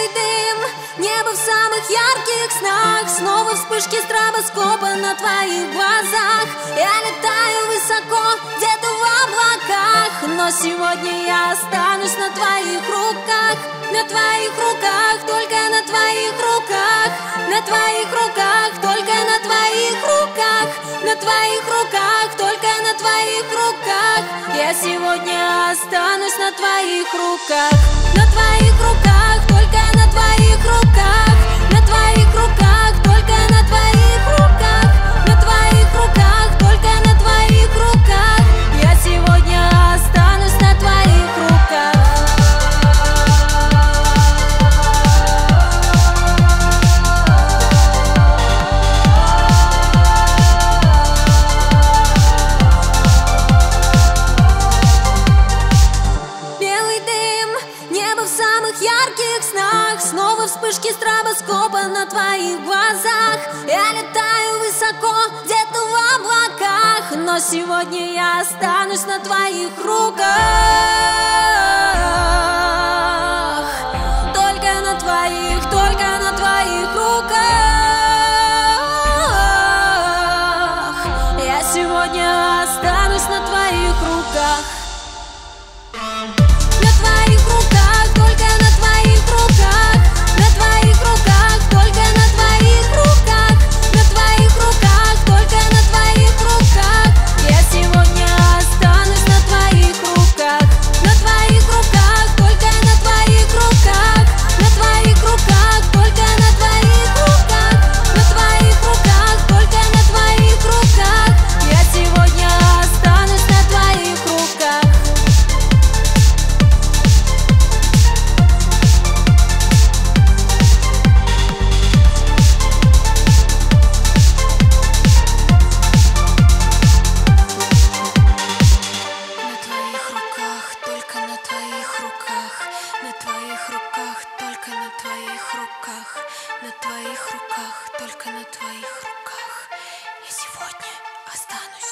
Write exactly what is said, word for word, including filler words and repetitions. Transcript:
Белый дым, небо в самых ярких снах, снова вспышки стробоскопа на твоих глазах. Я летаю высоко, где-то в облаках, но сегодня я останусь на твоих руках. На твоих руках, только на твоих руках. На твоих руках, только на твоих руках. На твоих руках, только на твоих руках. Я сегодня останусь на твоих руках. На твоих руках, только на твоих руках. На твоих руках, только на твоих руках. На твоих руках, только на твоих руках. Я сегодня останусь на твоих руках. Небо в самых ярких снах, снова вспышки стробоскопа на твоих глазах. Я летаю высоко, где-то в облаках, но сегодня я останусь на твоих руках. Только на твоих, только на твоих руках. Я сегодня останусь на твоих руках. На твоих руках, только на твоих руках. На твоих руках, только на твоих руках. На твоих руках, только на твоих руках. Я сегодня останусь на твоих руках. На твоих руках, только на твоих руках. На твоих руках, только на твоих руках. На твоих руках, только на твоих руках. Я сегодня останусь на твоих руках. Только на твоих руках, на твоих руках, только на твоих руках, на твоих руках, только на твоих руках. Я сегодня останусь.